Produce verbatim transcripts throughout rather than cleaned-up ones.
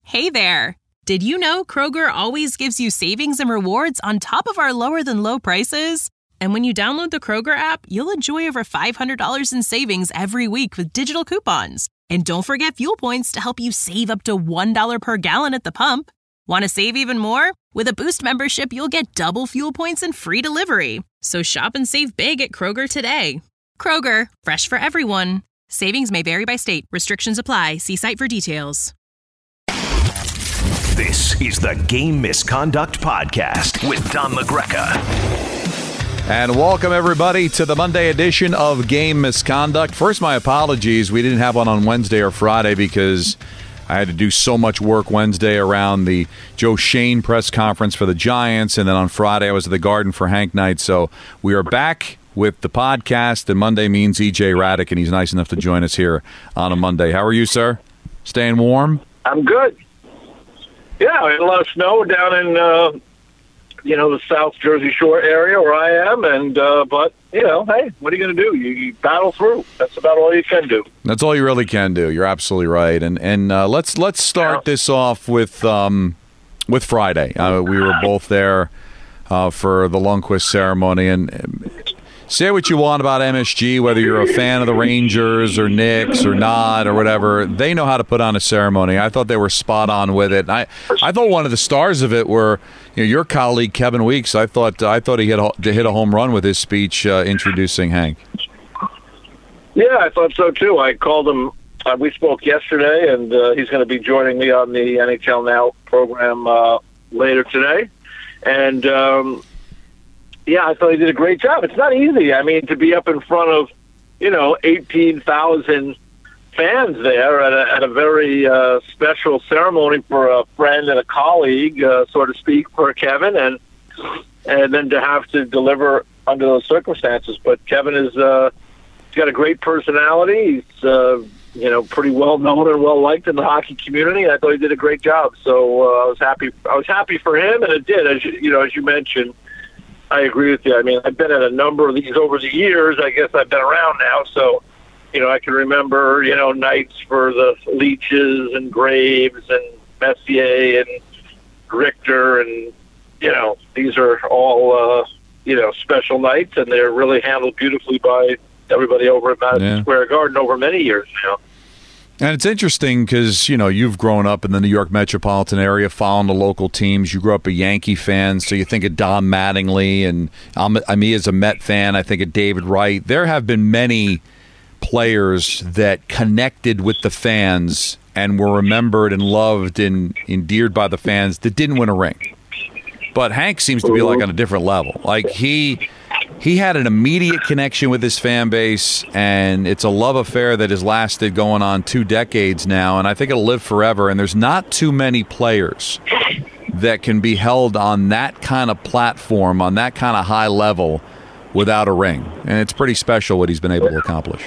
Hey there! Did you know Kroger always gives you savings and rewards on top of our lower-than-low prices? And when you download the Kroger app, you'll enjoy over five hundred dollars in savings every week with digital coupons. And don't forget fuel points to help you save up to one dollar per gallon at the pump. Want to save even more? With a Boost membership, you'll get double fuel points and free delivery. So shop and save big at Kroger today. Kroger, fresh for everyone. Savings may vary by state. Restrictions apply. See site for details. This is the Game Misconduct Podcast with Don LaGreca. And welcome, everybody, to the Monday edition of Game Misconduct. First, my apologies. We didn't have one on Wednesday or Friday because I had to do so much work Wednesday around the Joe Schoen press conference for the Giants, and then on Friday I was at the Garden for Hank Night. So we are back with the podcast, and Monday means E J Radick, and he's nice enough to join us here on a Monday. How are you, sir? Staying warm? I'm good. Yeah, we had a lot of snow down in, uh, you know, the South Jersey Shore area where I am, and uh, but, you know, hey, what are you going to do? You, you battle through. That's about all you can do. That's all you really can do. You're absolutely right. And and uh, let's let's start yeah. this off with um, with Friday. Uh, we were both there uh, for the Lundqvist ceremony, and say what you want about M S G, whether you're a fan of the Rangers or Knicks or not or whatever. They know how to put on a ceremony. I thought they were spot on with it. I I thought one of the stars of it were you know, your colleague Kevin Weeks. I thought I thought he hit a, hit a home run with his speech uh, introducing Hank. Yeah, I thought so too. I called him. Uh, we spoke yesterday, and uh, he's going to be joining me on the N H L Now program uh, later today. And um, yeah, I thought he did a great job. It's not easy. I mean, to be up in front of, you know, eighteen thousand fans there at a, at a very uh, special ceremony for a friend and a colleague, uh, so to speak, for Kevin, and and then to have to deliver under those circumstances. But Kevin is uh, he's got a great personality. He's uh, you know pretty well known and well liked in the hockey community. I thought he did a great job. So uh, I was happy. I was happy for him, and it did, as you, you know, as you mentioned. I agree with you. I mean, I've been at a number of these over the years. I guess I've been around now, so, you know, I can remember, you know, nights for the Leaches and Graves and Messier and Richter, and, you know, these are all, uh, you know, special nights, and they're really handled beautifully by everybody over at Madison yeah. Square Garden over many years now. And it's interesting because, you know, you've grown up in the New York metropolitan area following the local teams. You grew up a Yankee fan, so you think of Don Mattingly. And I'm, I mean, as a Met fan, I think of David Wright. There have been many players that connected with the fans and were remembered and loved and endeared by the fans that didn't win a ring. But Hank seems to be like on a different level. Like he... He had an immediate connection with his fan base, and it's a love affair that has lasted going on two decades now, and I think it'll live forever. And there's not too many players that can be held on that kind of platform, on that kind of high level, without a ring. And it's pretty special what he's been able to accomplish.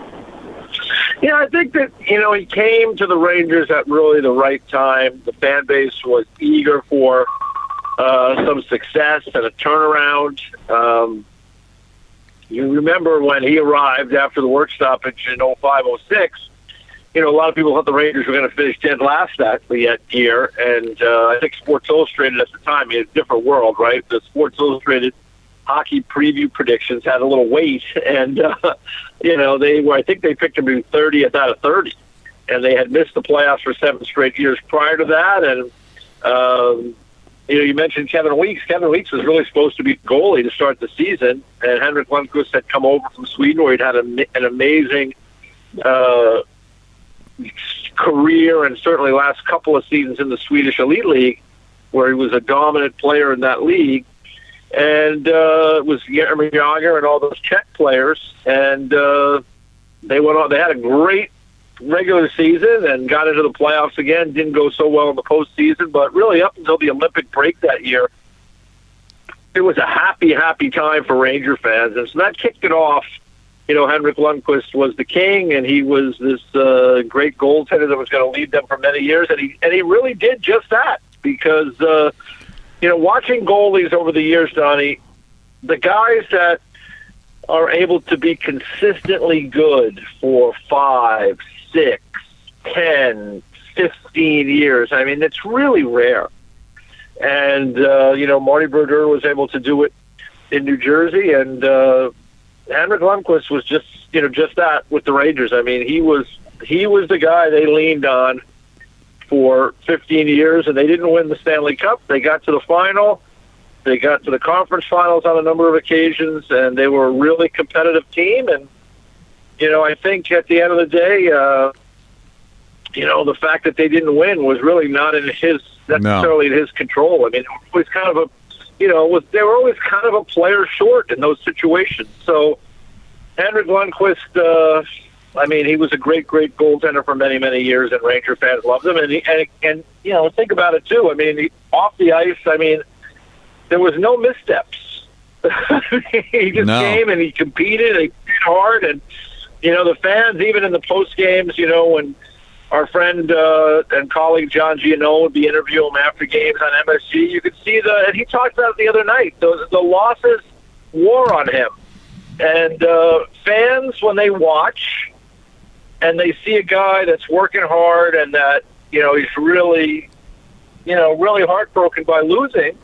Yeah, I think that, you know, he came to the Rangers at really the right time. The fan base was eager for uh, some success and a turnaround. Um You remember when he arrived after the work stoppage in oh five oh six, you know, a lot of people thought the Rangers were going to finish dead last that year. And uh, I think Sports Illustrated at the time, it was a different world, right? The Sports Illustrated hockey preview predictions had a little weight. And, uh, you know, they were, I think they picked him to be thirtieth out of thirty. And they had missed the playoffs for seven straight years prior to that. And, um, You know, you mentioned Kevin Weeks. Kevin Weeks was really supposed to be goalie to start the season, and Henrik Lundqvist had come over from Sweden, where he'd had a, an amazing uh, career, and certainly last couple of seasons in the Swedish Elite League, where he was a dominant player in that league. And uh, it was Jaromir Jagr and all those Czech players, and uh, they went on. They had a great regular season and got into the playoffs again. Didn't go so well in the postseason, but really up until the Olympic break that year, it was a happy, happy time for Ranger fans. And so that kicked it off. You know, Henrik Lundqvist was the king, and he was this uh, great goaltender that was going to lead them for many years. And he and he really did just that because, uh, you know, watching goalies over the years, Donnie, the guys that are able to be consistently good for five, six, ten, fifteen years. I mean, it's really rare. And, uh, you know, Marty Brodeur was able to do it in New Jersey, and uh, Henrik Lundqvist was just, you know, just that with the Rangers. I mean, he was he was the guy they leaned on for fifteen years, and they didn't win the Stanley Cup. They got to the final. They got to the conference finals on a number of occasions, and they were a really competitive team. And, you know, I think at the end of the day, uh, you know, the fact that they didn't win was really not in his necessarily no. in his control. I mean, it was kind of a, you know, was they were always kind of a player short in those situations. So Henrik Lundqvist, uh, I mean, he was a great, great goaltender for many, many years, and Ranger fans loved him. And, he, and, and you know, think about it, too. I mean, he, off the ice, I mean, there was no missteps. he just no. came and he competed, he played hard, and, you know, the fans, even in the post games, you know, when our friend uh, and colleague John Giannone would be interviewing him after games on M S G, you could see the, and he talked about it the other night, those, the losses wore on him. And uh, fans, when they watch and they see a guy that's working hard and that, you know, he's really, you know, really heartbroken by losing,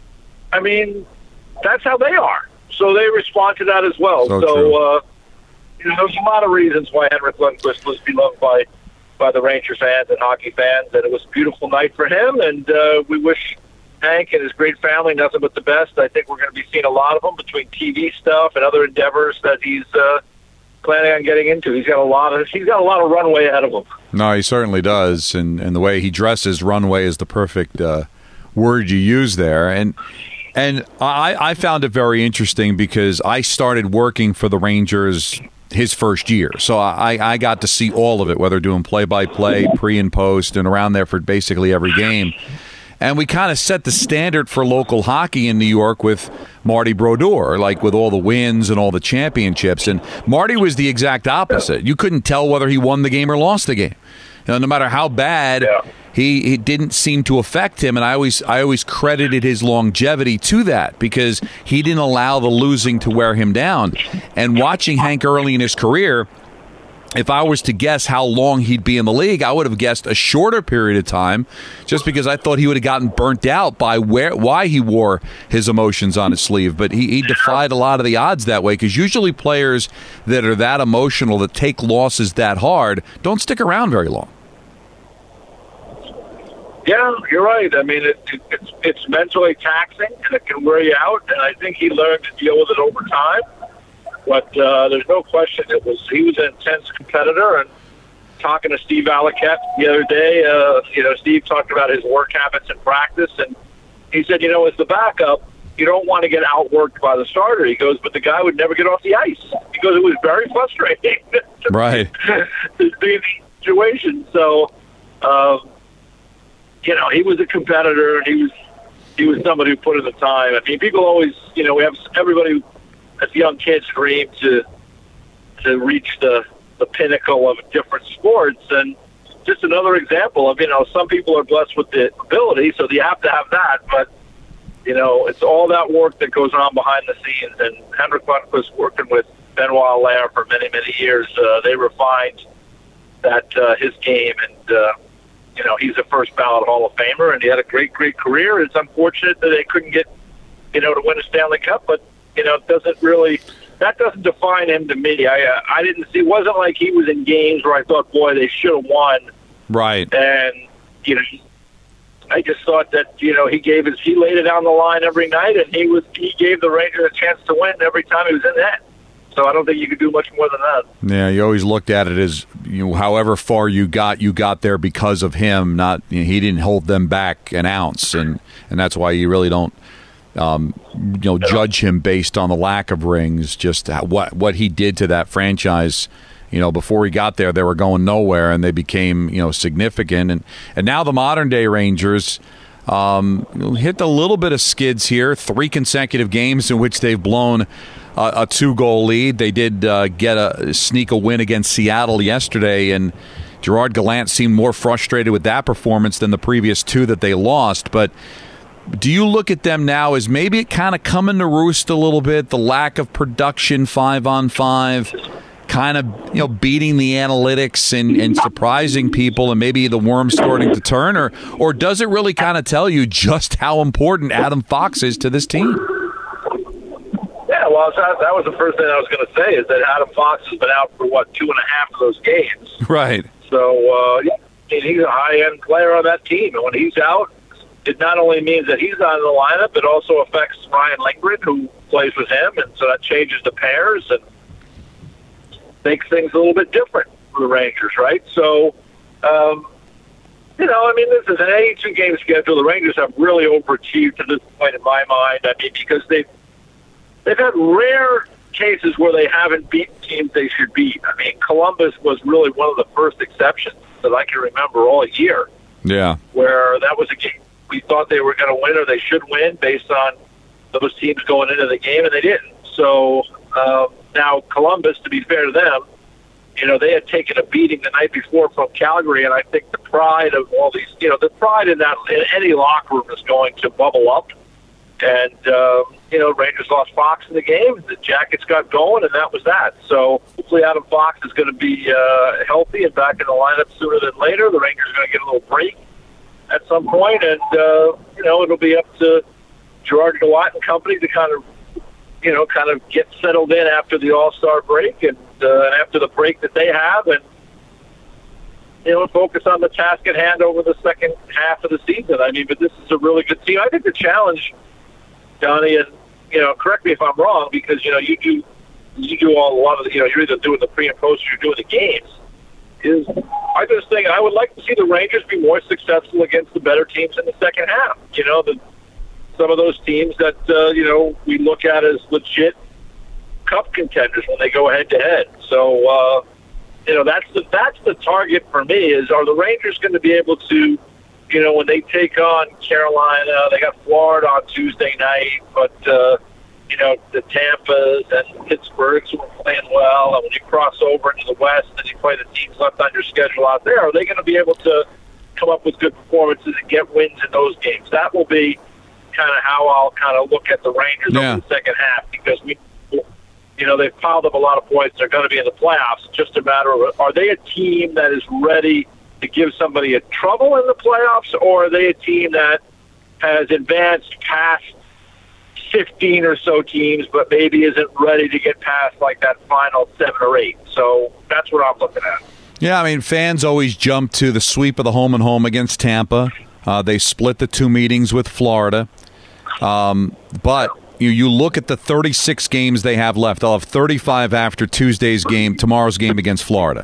I mean, that's how they are. So they respond to that as well. So, so uh, you know, there's a lot of reasons why Henrik Lundqvist was beloved by, by the Rangers fans and hockey fans, and it was a beautiful night for him, and uh, we wish Hank and his great family nothing but the best. I think we're going to be seeing a lot of them between T V stuff and other endeavors that he's uh, planning on getting into. He's got a lot of he's got a lot of runway ahead of him. No, he certainly does, and and the way he dresses, runway is the perfect uh, word you use there. And and I, I found it very interesting because I started working for the Rangers his first year, so I, I got to see all of it, whether doing play-by-play, pre and post, and around there for basically every game. And we kind of set the standard for local hockey in New York with Marty Brodeur, like with all the wins and all the championships. And Marty was the exact opposite. You couldn't tell whether he won the game or lost the game. You know, no matter how bad, yeah. he it didn't seem to affect him. And I always I always credited his longevity to that because he didn't allow the losing to wear him down. And watching Hank early in his career, if I was to guess how long he'd be in the league, I would have guessed a shorter period of time just because I thought he would have gotten burnt out by where why he wore his emotions on his sleeve. But he, he defied a lot of the odds that way because usually players that are that emotional, that take losses that hard, don't stick around very long. Yeah, you're right. I mean, it, it, it's, it's mentally taxing and it can wear you out, and I think he learned to deal with it over time. But uh, there's no question it was he was an intense competitor. And talking to Steve Alakett the other day, uh, you know, Steve talked about his work habits in practice, and he said, you know, as the backup, you don't want to get outworked by the starter. He goes, but the guy would never get off the ice. He goes, it was very frustrating. Right. To be in the situation. So, um, you know, he was a competitor, and he was he was somebody who put in the time. I mean, people always, you know, we have everybody as young kids dream to to reach the, the pinnacle of different sports. And just another example of, you know, some people are blessed with the ability, so you have to have that. But, you know, it's all that work that goes on behind the scenes. And Henrik Lundqvist working with Benoit Allaire for many, many years, uh, they refined that uh, his game. And, uh, you know, he's a first ballot Hall of Famer, and he had a great, great career. It's unfortunate that they couldn't get, you know, to win a Stanley Cup, but you know, it doesn't really, that doesn't define him to me. I uh, I didn't see, it wasn't like he was in games where I thought, boy, they should have won. Right. And, you know, I just thought that, you know, he gave his, he laid it on the line every night, and he was, he gave the Rangers a chance to win every time he was in that. So I don't think you could do much more than that. Yeah, you always looked at it as, you know, however far you got, you got there because of him. Not, you know, he didn't hold them back an ounce, and, and that's why you really don't, Um, you know, judge him based on the lack of rings, just what what he did to that franchise. You know, before he got there, they were going nowhere, and they became, you know, significant. And and now the modern day Rangers um, hit a little bit of skids here. Three consecutive games in which they've blown a, a two goal lead. They did uh, get a sneak a win against Seattle yesterday, and Gerard Gallant seemed more frustrated with that performance than the previous two that they lost, but. Do you look at them now as maybe it kind of coming to roost a little bit, the lack of production five on five, kind of, you know, beating the analytics and, and surprising people, and maybe the worm's starting to turn, or or does it really kind of tell you just how important Adam Fox is to this team? Yeah, well, that, that was the first thing I was going to say, is that Adam Fox has been out for, what, two and a half of those games. Right. So, uh, yeah, I mean, he's a high-end player on that team, and when he's out, it not only means that he's not in the lineup, it also affects Ryan Lindgren, who plays with him, and so that changes the pairs and makes things a little bit different for the Rangers, right? So, um, you know, I mean, this is an eighty-two game schedule. The Rangers have really overachieved to this point in my mind. I mean, because they've, they've had rare cases where they haven't beaten teams they should beat. I mean, Columbus was really one of the first exceptions that I can remember all year. Yeah. Where that was a game we thought they were going to win, or they should win, based on those teams going into the game, and they didn't. So um, now Columbus, to be fair to them, you know, they had taken a beating the night before from Calgary, and I think the pride of all these, you know, the pride in that in any locker room is going to bubble up. And, uh, you know, Rangers lost Fox in the game. The Jackets got going, and that was that. So hopefully Adam Fox is going to be uh, healthy and back in the lineup sooner than later. The Rangers are going to get a little break at some point, and, uh, you know, it'll be up to Gerard Gallant and company to kind of, you know, kind of get settled in after the All-Star break and, uh, and after the break that they have, and, you know, focus on the task at hand over the second half of the season. I mean, but this is a really good team. I think the challenge, Donnie, and, you know, correct me if I'm wrong, because, you know, you do you do all, a lot of the, you know, you're either doing the pre and post or you're doing the games, is I just think I would like to see the Rangers be more successful against the better teams in the second half. You know, the, some of those teams that, uh, you know, we look at as legit cup contenders when they go head-to-head. So, uh, you know, that's the, that's the target for me, is are the Rangers going to be able to, you know, when they take on Carolina, they got Florida on Tuesday night, but, uh, you know, the Tampas and Pittsburghs who are playing well, and when you cross over into the West and you play the teams left on your schedule out there, are they going to be able to come up with good performances and get wins in those games? That will be kind of how I'll kind of look at the Rangers yeah. over the second half, because we, you know, they've piled up a lot of points. They're going to be in the playoffs. It's just a matter of, are they a team that is ready to give somebody a trouble in the playoffs, or are they a team that has advanced past fifteen or so teams, but maybe isn't ready to get past like that final seven or eight? So that's what I'm looking at. Yeah, I mean, fans always jump to the sweep of the home and home against Tampa. Uh, they split the two meetings with Florida. Um, but you, you look at the thirty-six games they have left. They'll have thirty-five after Tuesday's game, tomorrow's game against Florida.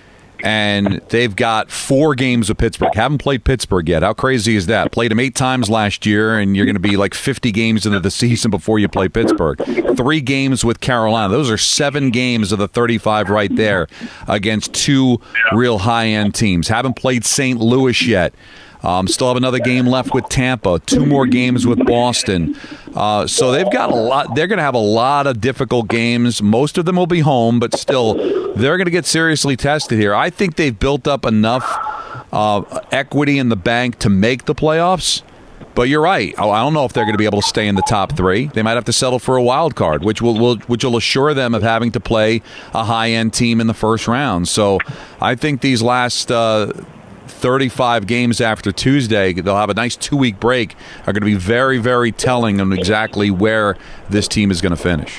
And they've got four games with Pittsburgh. Haven't played Pittsburgh yet. How crazy is that? Played them eight times last year, and you're going to be like fifty games into the season before you play Pittsburgh. Three games with Carolina. Those are seven games of the thirty-five right there against two real high-end teams. Haven't played Saint Louis yet. Um, still have another game left with Tampa. Two more games with Boston. Uh, so they've got a lot. They're going to have a lot of difficult games. Most of them will be home, but still, they're going to get seriously tested here. I think they've built up enough uh, equity in the bank to make the playoffs. But you're right. I don't know if they're going to be able to stay in the top three. They might have to settle for a wild card, which will, will which will assure them of having to play a high-end team in the first round. So I think these last Uh, thirty-five games after Tuesday, they'll have a nice two-week break, are going to be very, very telling on exactly where this team is going to finish.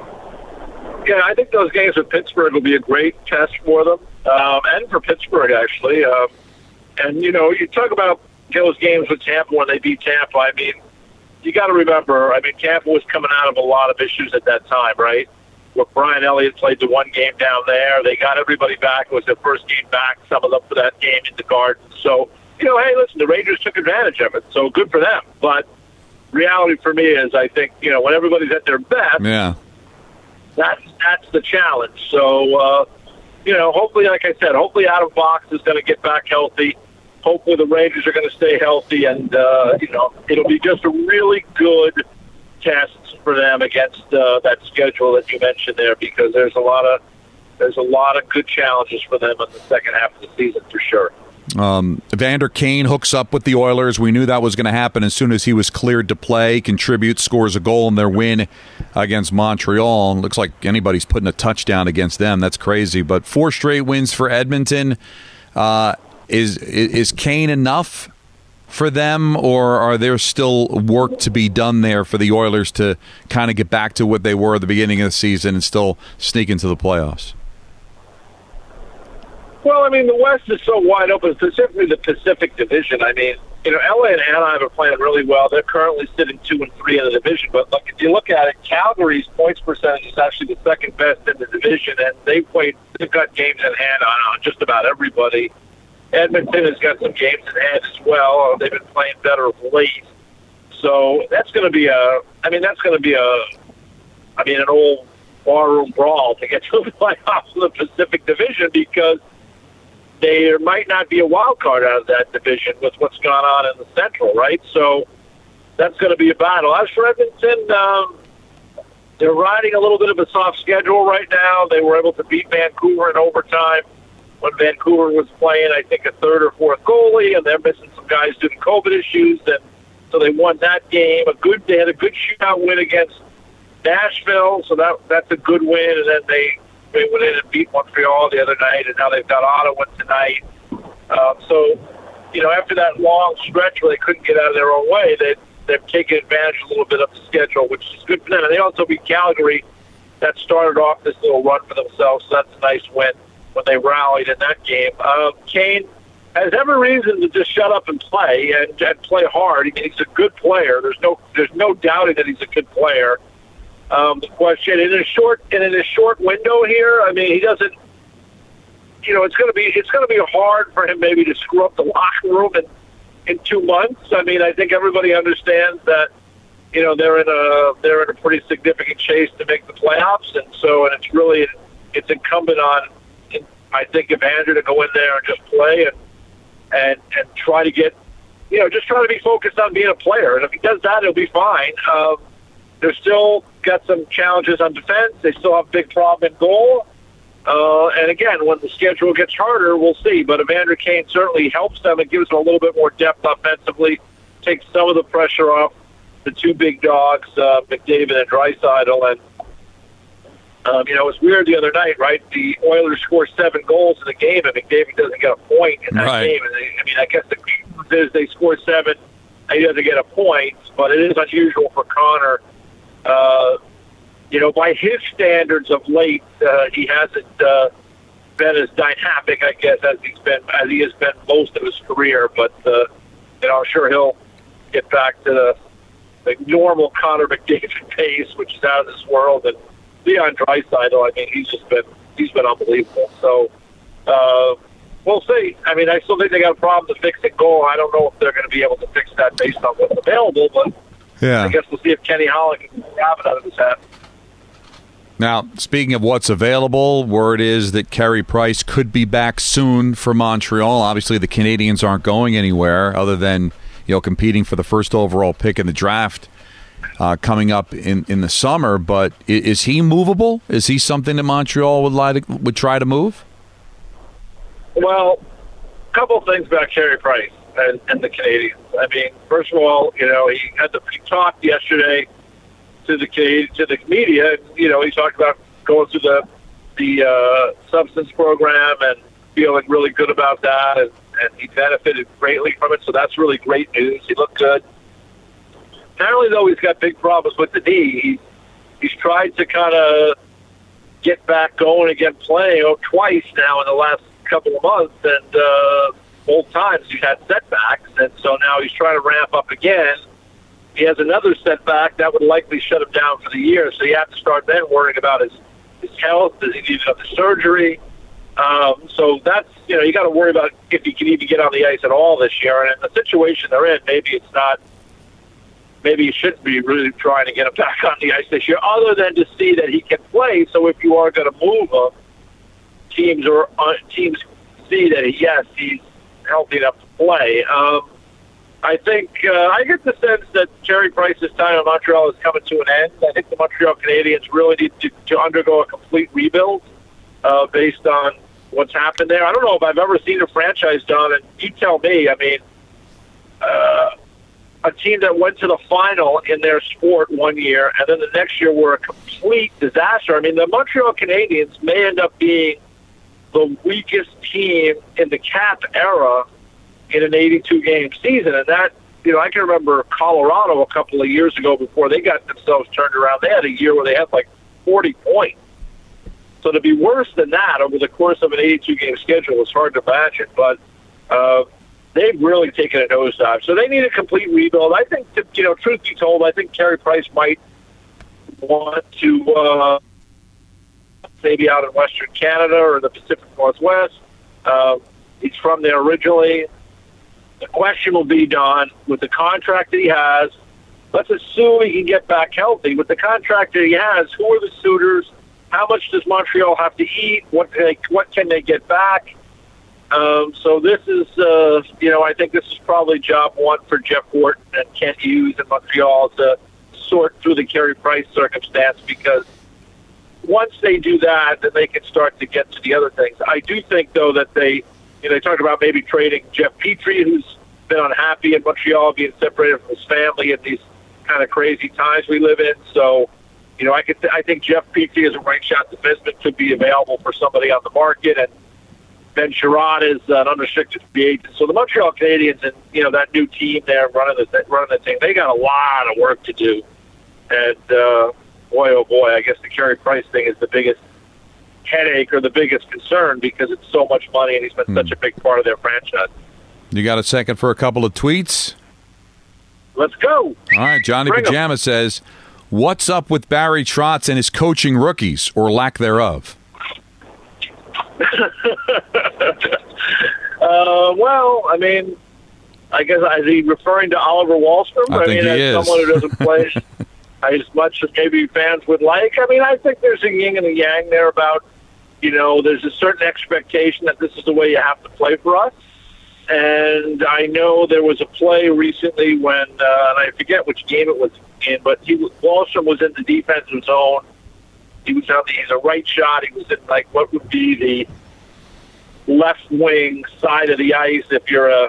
Yeah, I think those games with Pittsburgh will be a great test for them, um, and for Pittsburgh, actually. Um, and, you know, you talk about those games with Tampa when they beat Tampa. I mean, you got to remember, I mean, Tampa was coming out of a lot of issues at that time, right? Where Brian Elliott played the one game down there. They got everybody back. It was their first game back, some of them for that game in the Garden. So, you know, hey, listen, the Rangers took advantage of it, so good for them. But reality for me is, I think, you know, when everybody's at their best, yeah, that's, that's the challenge. So, uh, you know, hopefully, like I said, hopefully Adam Fox is going to get back healthy. Hopefully the Rangers are going to stay healthy, and, uh, you know, it'll be just a really good test for them against uh, that schedule that you mentioned there, because there's a lot of there's a lot of good challenges for them in the second half of the season for sure. Um, Evander Kane hooks up with the Oilers. We knew that was going to happen as soon as he was cleared to play. Contributes, scores a goal in their win against Montreal. Looks like anybody's putting a touchdown against them. That's crazy. But four straight wins for Edmonton. Uh, is is Kane enough for them, or are there still work to be done there for the Oilers to kind of get back to what they were at the beginning of the season and still sneak into the playoffs? Well, I mean, the West is so wide open, specifically the Pacific Division. I mean, you know, L A and Anaheim are playing really well. They're currently sitting two and three in the division. But look, if you look at it, Calgary's points percentage is actually the second best in the division, and they played. They've got games in hand on, on just about everybody. Edmonton has got some games in hand as well. They've been playing better of late. So that's going to be a. I mean, that's going to be a. I mean, an old barroom brawl to get to the playoffs of the Pacific Division, because there might not be a wild card out of that division with what's gone on in the Central, right? So that's going to be a battle. As for Edmonton, um, they're riding a little bit of a soft schedule right now. They were able to beat Vancouver in overtime when Vancouver was playing, I think, a third or fourth goalie, and they're missing some guys due to COVID issues, and so they won that game. A good, they had a good shootout win against Nashville, so that that's a good win, and then they They went in and beat Montreal the other night, and now they've got Ottawa tonight. Um, so, you know, after that long stretch where they couldn't get out of their own way, they, they've taken advantage a little bit of the schedule, which is good for them. And they also beat Calgary. That started off this little run for themselves, so that's a nice win when they rallied in that game. Um, Kane has every reason to just shut up and play and, and play hard. I mean, he's a good player. There's no there's no doubting that he's a good player. Um, the question in a short and in a short window here, I mean, he doesn't. You know, it's going to be it's going to be hard for him maybe to screw up the locker room in in two months. I mean, I think everybody understands that. You know, they're in a they're in a pretty significant chase to make the playoffs, and so and it's really it's incumbent on, I think, Evander to go in there and just play and and and try to get, you know, just try to be focused on being a player. And if he does that, he'll be fine. Um, they're still got some challenges on defense. They still have a big problem in goal. Uh, and again, when the schedule gets harder, we'll see. But Evander Kane certainly helps them and gives them a little bit more depth offensively, takes some of the pressure off the two big dogs, uh, McDavid and Draisaitl. And, um, you know, it was weird the other night, right? The Oilers scored seven goals in the game, and McDavid doesn't get a point in that right. game. And they, I mean, I guess the news is they scored seven, and he doesn't get a point, but it is unusual for Connor. Uh, you know, by his standards of late, uh, he hasn't uh, been as dynamic, I guess, as he's been as he has been most of his career. But uh, you know, I'm sure he'll get back to the, the normal Connor McDavid pace, which is out of this world. And Leon Draisaitl, I mean, he's just been he's been unbelievable. So uh, we'll see. I mean, I still think they got a problem to fix the goal. I don't know if they're going to be able to fix that based on what's available, but yeah. I guess we'll see if Kenny Holland can grab it out of his hat. Now, speaking of what's available, word is that Carey Price could be back soon for Montreal. Obviously, the Canadians aren't going anywhere other than, you know, competing for the first overall pick in the draft uh, coming up in, in the summer. But is he movable? Is he something that Montreal would like to, would try to move? Well, a couple of things about Carey Price and, and the Canadians. I mean, first of all, you know, he had the he talked yesterday to the to the media. You know, he talked about going through the the uh, substance program and feeling really good about that, and, and he benefited greatly from it. So that's really great news. He looked good. Apparently, though, he's got big problems with the knee. He, he's tried to kind of get back going again, playing oh, twice now in the last couple of months, and uh, both times he's had setbacks, and so now he's trying to ramp up again. He has another setback that would likely shut him down for the year, so you have to start then worrying about his, his health. Does he need another surgery? Um, so that's, you know, you got to worry about if he can even get on the ice at all this year. And in the situation they're in, maybe it's not, maybe you shouldn't be really trying to get him back on the ice this year, other than to see that he can play. So if you are going to move him, teams or uh, teams see that, yes, he's healthy enough to play. Um, I think uh, I get the sense that Carey Price's time in Montreal is coming to an end. I think the Montreal Canadiens really need to, to undergo a complete rebuild uh, based on what's happened there. I don't know if I've ever seen a franchise done, and you tell me. I mean, uh, a team that went to the final in their sport one year, and then the next year were a complete disaster. I mean, the Montreal Canadiens may end up being the weakest team in the cap era in an eighty-two game season, and that, you know, I can remember Colorado a couple of years ago before they got themselves turned around. They had a year where they had like forty points. So to be worse than that over the course of an eighty-two game schedule is hard to imagine. But uh, they've really taken a nosedive. So they need a complete rebuild. I think, to, you know, truth be told, I think Carey Price might want to uh, maybe out in Western Canada or the Pacific Northwest. Uh, he's from there originally. The question will be, Don, with the contract that he has, let's assume he can get back healthy. With the contract that he has, who are the suitors? How much does Montreal have to eat? What can they, what can they get back? Um, so this is, uh, you know, I think this is probably job one for Jeff Wharton and Kent Hughes in Montreal to sort through the Carey Price circumstance, because once they do that, then they can start to get to the other things. I do think, though, that they, you know, they talked about maybe trading Jeff Petrie, who's been unhappy in Montreal, being separated from his family at these kind of crazy times we live in. So, you know, I could, th- I think Jeff Petrie as a right shot defenseman could be available for somebody on the market, and Ben Sherrod is an unrestricted free agent. So the Montreal Canadiens and, you know, that new team there running the running the thing, they got a lot of work to do. And uh, boy, oh boy, I guess the Carey Price thing is the biggest headache or the biggest concern, because it's so much money and he's been hmm. such a big part of their franchise. You got a second for a couple of tweets? Let's go. All right, Johnny Bring Pajama em. says, what's up with Barry Trotz and his coaching rookies, or lack thereof? uh, well, I mean, I guess, is he referring to Oliver Wahlstrom? I, I think mean, he as is. someone who doesn't play as much as maybe fans would like. I mean, I think there's a yin and a yang there about, you know, there's a certain expectation that this is the way you have to play for us. And I know there was a play recently when, uh, and I forget which game it was in, but he, Wahlstrom was in the defensive zone. He was on the, he's a right shot. He was in, like, what would be the left wing side of the ice if you're a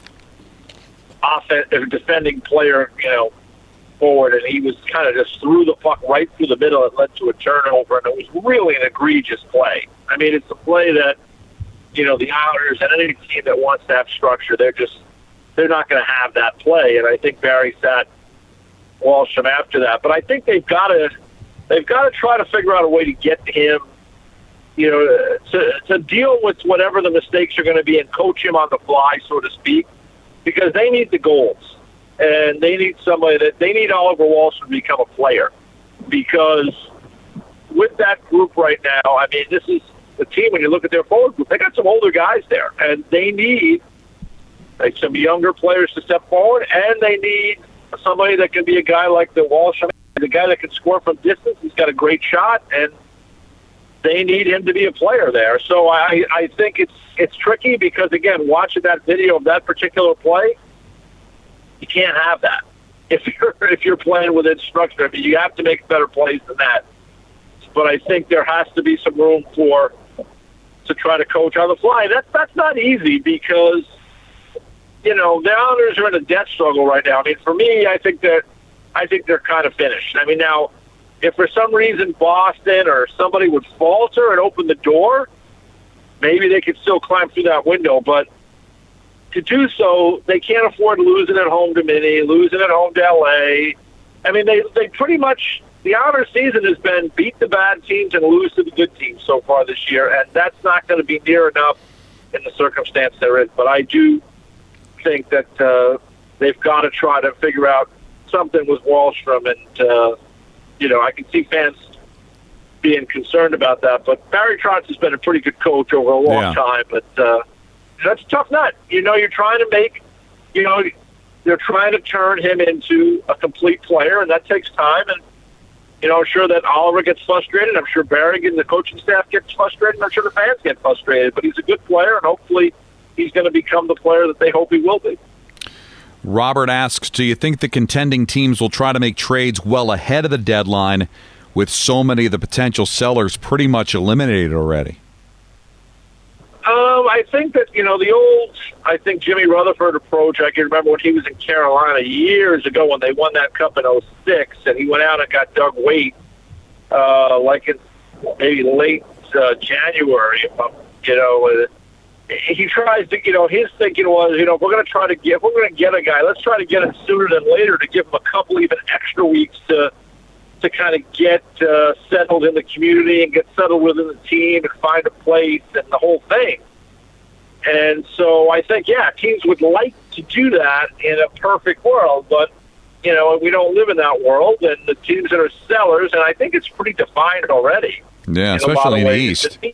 offense, if a defending player, you know, forward, and he was kind of just threw the puck right through the middle and led to a turnover, and it was really an egregious play. I mean, it's a play that, you know, the Islanders and any team that wants to have structure, they're just, they're not going to have that play, and I think Barry sat Wahlstrom after that. But I think they've got to, they've got to try to figure out a way to get to him, you know, to, to deal with whatever the mistakes are going to be and coach him on the fly, so to speak, because they need the goals. And they need somebody that they need Oliver Wahlstrom to become a player, because with that group right now, I mean, this is the team. When you look at their forward group, they got some older guys there, and they need like some younger players to step forward, and they need somebody that can be a guy like the Wahlstrom, the guy that can score from distance. He's got a great shot, and they need him to be a player there. So I, I think it's it's tricky because, again, watching that video of that particular play, you can't have that if you're if you're playing within structure. I mean, you have to make better plays than that. But I think there has to be some room for to try to coach on the fly. That's that's not easy because, you know, the Islanders are in a death struggle right now. I mean, for me, I think that I think they're kind of finished. I mean, now, if for some reason Boston or somebody would falter and open the door, maybe they could still climb through that window. But to do so, they can't afford losing at home to Minnie, losing at home to L A. I mean, they they pretty much, the Islanders season has been beat the bad teams and lose to the good teams so far this year, and that's not going to be near enough in the circumstance they're in. But I do think that uh, they've got to try to figure out something with Wahlstrom, and, uh, you know, I can see fans being concerned about that. But Barry Trotz has been a pretty good coach over a long yeah. time, but uh, that's a tough nut. You know, you're trying to make, you know, they're trying to turn him into a complete player, and that takes time. And, you know, I'm sure that Oliver gets frustrated. I'm sure Barry and the coaching staff gets frustrated. And I'm sure the fans get frustrated. But he's a good player, and hopefully he's going to become the player that they hope he will be. Robert asks, do you think the contending teams will try to make trades well ahead of the deadline with so many of the potential sellers pretty much eliminated already? I think that, you know, the old, I think, Jimmy Rutherford approach, I can remember when he was in Carolina years ago when they won that cup in oh six, and he went out and got Doug Waite, uh, like in maybe late uh, January, you know. Uh, he tries to, you know, his thinking was, you know, if we're going to try to get, if we're going to get a guy, let's try to get him sooner than later to give him a couple even extra weeks to to kind of get uh, settled in the community and get settled within the team and find a place and the whole thing. And so I think, yeah, teams would like to do that in a perfect world, but, you know, we don't live in that world, and the teams that are sellers, and I think it's pretty defined already. Yeah, especially in the East. The,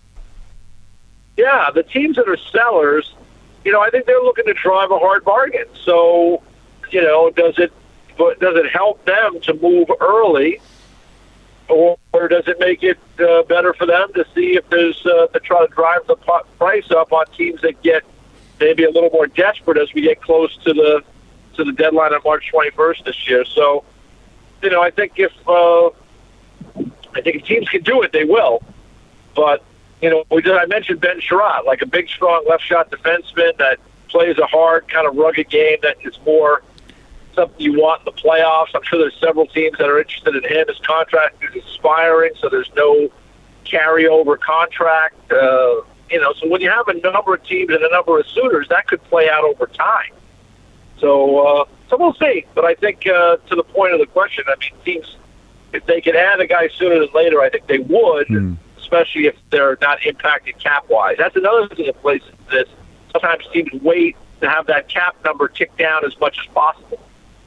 yeah, the teams that are sellers, you know, I think they're looking to drive a hard bargain. So, you know, does it does it help them to move early? Or, or does it make it uh, better for them to see if there's uh, to try to drive the price up on teams that get maybe a little more desperate as we get close to the to the deadline on March twenty-first this year? So, you know, I think if uh, I think if teams can do it, they will. But you know, we did, I mentioned Ben Sherratt, like a big, strong left shot defenseman that plays a hard, kind of rugged game that is more something you want in the playoffs. I'm sure there's several teams that are interested in him. His contract is expiring, so there's no carryover contract. Uh, you know, so when you have a number of teams and a number of suitors, that could play out over time. So, uh, so we'll see. But I think uh, to the point of the question, I mean, teams, if they could add a guy sooner than later, I think they would, mm. especially if they're not impacted cap-wise. That's another thing that plays into this. Sometimes teams wait to have that cap number tick down as much as possible.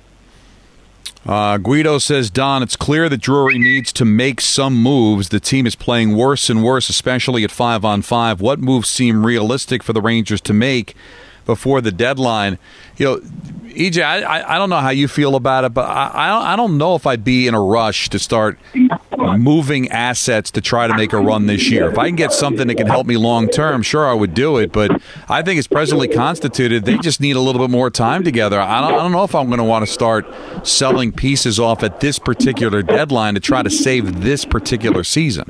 Uh, Guido says, Don, it's clear that Drury needs to make some moves. The team is playing worse and worse, especially at five on five. What moves seem realistic for the Rangers to make before the deadline? You know, E J, I, I don't know how you feel about it, but I, I don't know if I'd be in a rush to start moving assets to try to make a run this year. If I can get something that can help me long term, sure, I would do it. But I think it's presently constituted. They just need a little bit more time together. I don't, I don't know if I'm going to want to start selling pieces off at this particular deadline to try to save this particular season.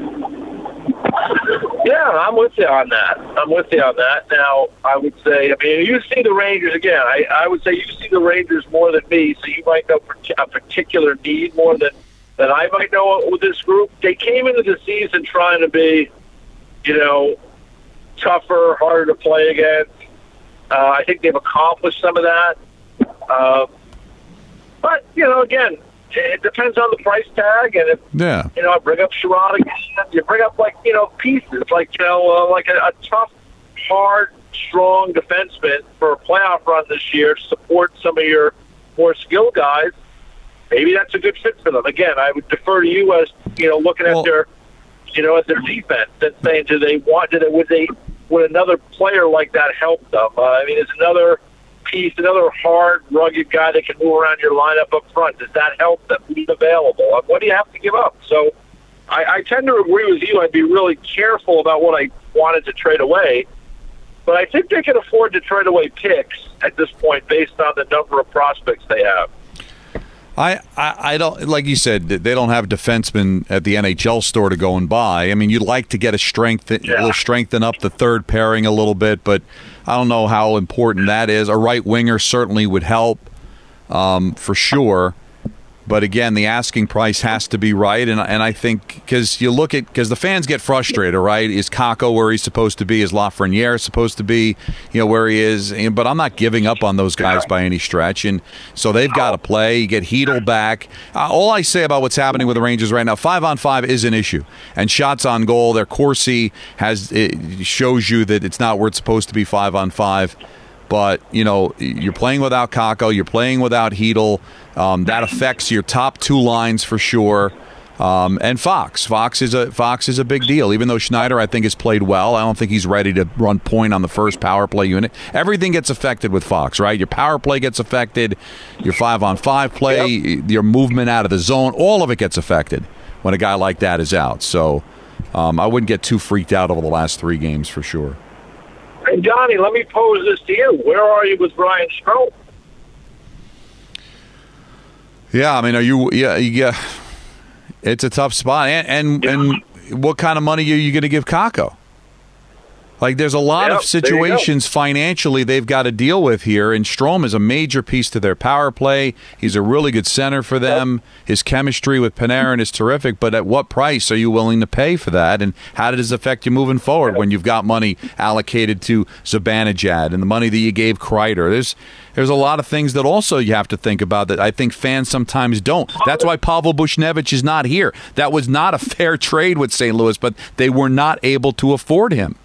Yeah, I'm with you on that. I'm with you on that. Now, I would say, I mean, you see the Rangers, again, I, I would say you see the Rangers more than me, so you might know a particular need more than, than I might know with this group. They came into the season trying to be, you know, tougher, harder to play against. Uh, I think they've accomplished some of that. Uh, but, you know, again, it depends on the price tag, and if yeah. you know, I bring up Sherratt again, you bring up like you know pieces, like you know, uh, like a, a tough, hard, strong defenseman for a playoff run this year to support some of your more skilled guys. Maybe that's a good fit for them. Again, I would defer to you as you know, looking well, at their, you know, at their defense and saying, do they want? Did it? Would they? Would another player like that help them? Uh, I mean, is another piece, another hard, rugged guy that can move around your lineup up front, does that help them be available? What do you have to give up? So I, I tend to agree with you. I'd be really careful about what I wanted to trade away. But I think they can afford to trade away picks at this point based on the number of prospects they have. I, I, I don't, like you said, they don't have defensemen at the N H L store to go and buy. I mean, you'd like to get a strength, yeah. a little strengthen up the third pairing a little bit, but I don't know how important that is. A right winger certainly would help, um, for sure. But again, the asking price has to be right, and and I think because you look at because the fans get frustrated, right? Is Kakko where he's supposed to be? Is Lafreniere supposed to be, you know, where he is? But I'm not giving up on those guys by any stretch, and so they've got to play. You get Hedl back. Uh, all I say about what's happening with the Rangers right now, five on five is an issue, and shots on goal. Their Corsi has it shows you that it's not where it's supposed to be five on five. But, you know, you're playing without Kakko, you're playing without Hedl. Um, that affects your top two lines for sure. Um, and Fox. Fox is a Fox is a big deal. Even though Schneider, I think, has played well, I don't think he's ready to run point on the first power play unit. Everything gets affected with Fox, right? Your power play gets affected, your five-on-five play, yep. your movement out of the zone, all of it gets affected when a guy like that is out. So um, I wouldn't get too freaked out over the last three games for sure. And Donnie, let me pose this to you. Where are you with Ryan Strome? Yeah, I mean, are you? Yeah, yeah. It's a tough spot, and and, and what kind of money are you going to give Kakko? Like, there's a lot Yep, of situations financially they've got to deal with here, and Strome is a major piece to their power play. He's a really good center for them. Yep. His chemistry with Panarin is terrific, but at what price are you willing to pay for that, and how does this affect you moving forward yep. when you've got money allocated to Zibanejad and the money that you gave Kreider? There's there's a lot of things that also you have to think about that I think fans sometimes don't. That's why Pavel Buchnevich is not here. That was not a fair trade with Saint Louis, but they were not able to afford him.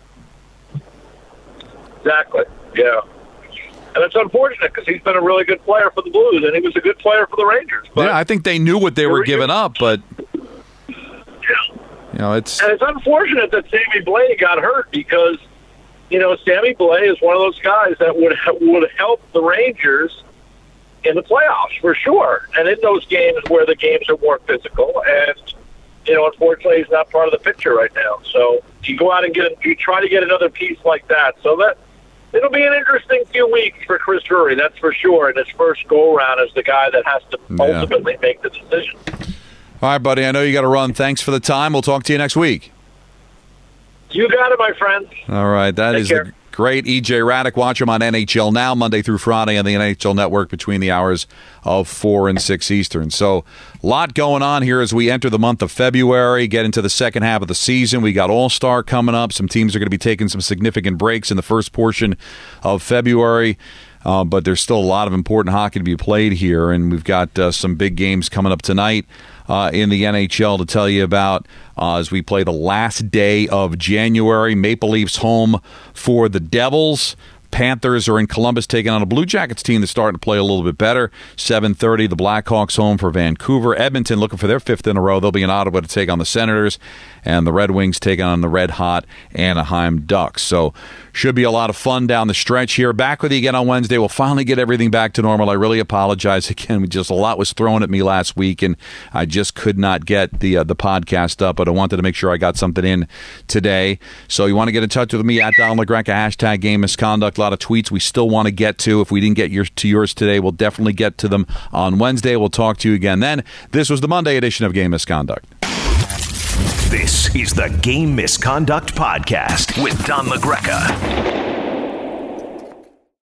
Exactly, yeah. And it's unfortunate because he's been a really good player for the Blues, and he was a good player for the Rangers. But yeah, I think they knew what they were giving up, but yeah. you know, it's and it's unfortunate that Sammy Blais got hurt because you know Sammy Blais is one of those guys that would would help the Rangers in the playoffs for sure, and in those games where the games are more physical. And you know, unfortunately, he's not part of the picture right now. So you go out and get you try to get another piece like that. So that it'll be an interesting few weeks for Chris Drury, that's for sure. And his first go around as the guy that has to yeah. ultimately make the decision. All right, buddy. I know you got to run. Thanks for the time. We'll talk to you next week. You got it, my friend. All right, that Take is care. the great E J Radick. Watch him on N H L Now, Monday through Friday on the N H L Network between the hours of four and six Eastern. So a lot going on here as we enter the month of February, get into the second half of the season. We got All-Star coming up. Some teams are going to be taking some significant breaks in the first portion of February. Uh, but there's still a lot of important hockey to be played here, and we've got uh, some big games coming up tonight uh, in the N H L to tell you about uh, as we play the last day of January. Maple Leafs home for the Devils. Panthers are in Columbus taking on a Blue Jackets team that's starting to play a little bit better. seven thirty, the Blackhawks home for Vancouver. Edmonton looking for their fifth in a row. They'll be in Ottawa to take on the Senators. And the Red Wings taking on the red-hot Anaheim Ducks. So should be a lot of fun down the stretch here. Back with you again on Wednesday. We'll finally get everything back to normal. I really apologize again. Just a lot was thrown at me last week, and I just could not get the uh, the podcast up. But I wanted to make sure I got something in today. So you want to get in touch with me at Don LaGreca, hashtag game misconduct. A lot of tweets we still want to get to. If we didn't get your, to yours today, we'll definitely get to them on Wednesday. We'll talk to you again then. This was the Monday edition of Game Misconduct. This is the Game Misconduct Podcast with Don LaGreca.